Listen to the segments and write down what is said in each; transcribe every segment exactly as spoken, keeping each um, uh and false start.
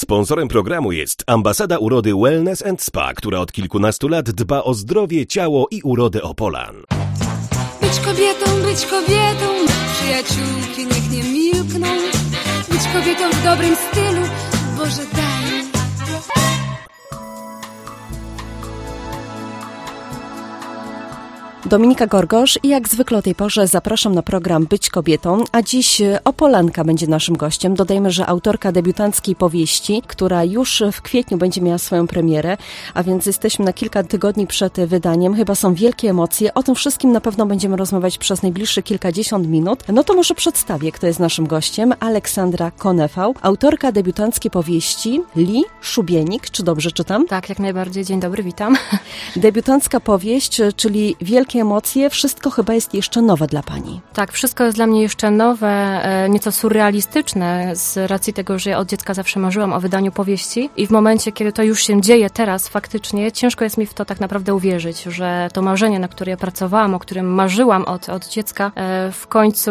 Sponsorem programu jest Ambasada Urody Wellness and Spa, która od kilkunastu lat dba o zdrowie, ciało i urodę Opolan. Być kobietą, być kobietą, przyjaciółki niech nie milkną. Być kobietą w dobrym stylu, Boże daj. Dominika Gorgosz i jak zwykle o tej porze zapraszam na program Być kobietą, a dziś Opolanka będzie naszym gościem. Dodajmy, że autorka debiutanckiej powieści, która już w kwietniu będzie miała swoją premierę, a więc jesteśmy na kilka tygodni przed wydaniem. Chyba są wielkie emocje. O tym wszystkim na pewno będziemy rozmawiać przez najbliższe kilkadziesiąt minut. No to może przedstawię, kto jest naszym gościem. Aleksandra Konefał, autorka debiutanckiej powieści Li Szubienik. Czy dobrze czytam? Tak, jak najbardziej. Dzień dobry, witam. Debiutancka powieść, czyli wielkie emocje, wszystko chyba jest jeszcze nowe dla pani. Tak, wszystko jest dla mnie jeszcze nowe, nieco surrealistyczne z racji tego, że ja od dziecka zawsze marzyłam o wydaniu powieści i w momencie, kiedy to już się dzieje teraz faktycznie, ciężko jest mi w to tak naprawdę uwierzyć, że to marzenie, na które ja pracowałam, o którym marzyłam od, od dziecka, w końcu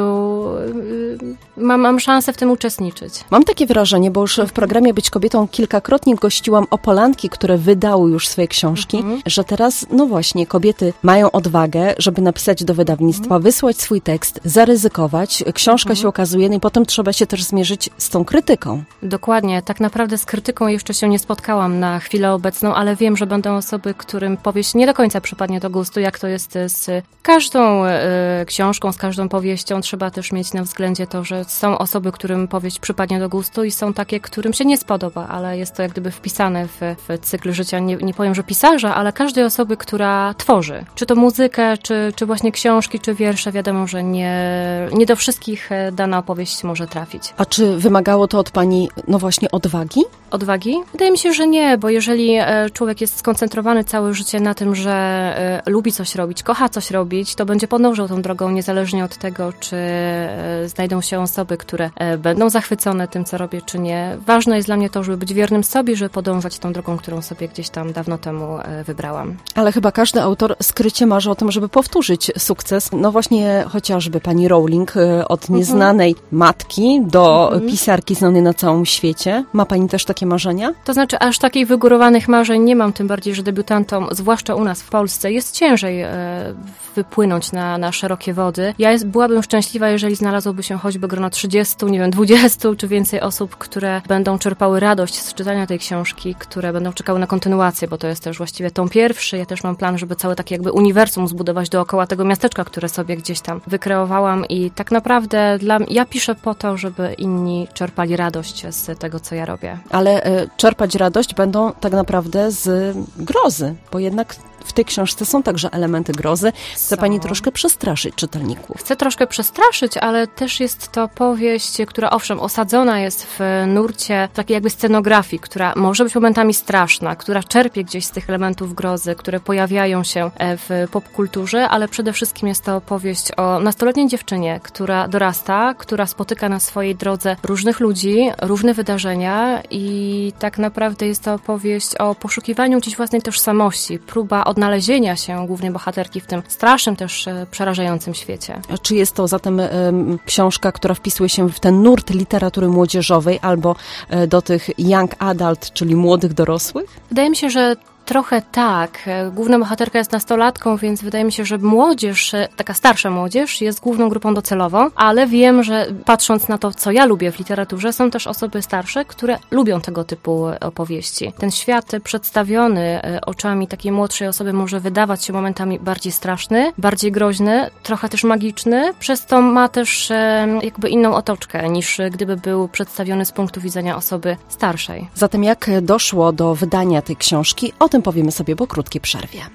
mam, mam szansę w tym uczestniczyć. Mam takie wrażenie, bo już w programie Być kobietą kilkakrotnie gościłam Opolanki, które wydały już swoje książki, mhm. że teraz, no właśnie, kobiety mają odwagę, żeby napisać do wydawnictwa, wysłać swój tekst, zaryzykować. Książka mhm. się okazuje, no i potem trzeba się też zmierzyć z tą krytyką. Dokładnie. Tak naprawdę z krytyką jeszcze się nie spotkałam na chwilę obecną, ale wiem, że będą osoby, którym powieść nie do końca przypadnie do gustu, jak to jest z każdą y, książką, z każdą powieścią. Trzeba też mieć na względzie to, że są osoby, którym powieść przypadnie do gustu i są takie, którym się nie spodoba, ale jest to jak gdyby wpisane w, w cykl życia, nie, nie powiem, że pisarza, ale każdej osoby, która tworzy. Czy to muzykę, Czy, czy właśnie książki, czy wiersze, wiadomo, że nie, nie do wszystkich dana opowieść może trafić. A czy wymagało to od pani, no właśnie, odwagi? Odwagi? Wydaje mi się, że nie, bo jeżeli człowiek jest skoncentrowany całe życie na tym, że lubi coś robić, kocha coś robić, to będzie podążał tą drogą, niezależnie od tego, czy znajdą się osoby, które będą zachwycone tym, co robię, czy nie. Ważne jest dla mnie to, żeby być wiernym sobie, żeby podążać tą drogą, którą sobie gdzieś tam dawno temu wybrałam. Ale chyba każdy autor skrycie marzy o tym, żeby powtórzyć sukces. No właśnie chociażby pani Rowling od nieznanej mhm. matki do mhm. pisarki znanej na całym świecie. Ma pani też takie marzenia? To znaczy aż takich wygórowanych marzeń nie mam, tym bardziej, że debiutantom, zwłaszcza u nas w Polsce, jest ciężej e, wypłynąć na, na szerokie wody. Ja jest, byłabym szczęśliwa, jeżeli znalazłoby się choćby grono trzydziestu, nie wiem, dwudziestu czy więcej osób, które będą czerpały radość z czytania tej książki, które będą czekały na kontynuację, bo to jest też właściwie tom pierwszy. Ja też mam plan, żeby całe takie jakby uniwersum zbudować dookoła tego miasteczka, które sobie gdzieś tam wykreowałam i tak naprawdę dla, ja piszę po to, żeby inni czerpali radość z tego, co ja robię. Ale y, czerpać radość będą tak naprawdę z grozy, bo jednak w tej książce są także elementy grozy. Chce pani troszkę przestraszyć czytelników. Chcę troszkę przestraszyć, ale też jest to powieść, która owszem osadzona jest w nurcie takiej jakby scenografii, która może być momentami straszna, która czerpie gdzieś z tych elementów grozy, które pojawiają się w popkulturze, ale przede wszystkim jest to opowieść o nastoletniej dziewczynie, która dorasta, która spotyka na swojej drodze różnych ludzi, różne wydarzenia i tak naprawdę jest to opowieść o poszukiwaniu gdzieś własnej tożsamości, próba odnalezienia się głównej bohaterki w tym strasznym, też przerażającym świecie. A czy jest to zatem um, książka, która wpisuje się w ten nurt literatury młodzieżowej albo e, do tych young adult, czyli młodych dorosłych? Wydaje mi się, że trochę tak. Główna bohaterka jest nastolatką, więc wydaje mi się, że młodzież, taka starsza młodzież jest główną grupą docelową, ale wiem, że patrząc na to, co ja lubię w literaturze, są też osoby starsze, które lubią tego typu opowieści. Ten świat przedstawiony oczami takiej młodszej osoby może wydawać się momentami bardziej straszny, bardziej groźny, trochę też magiczny, przez to ma też jakby inną otoczkę, niż gdyby był przedstawiony z punktu widzenia osoby starszej. Zatem jak doszło do wydania tej książki? O tym powiemy sobie po krótkiej przerwie.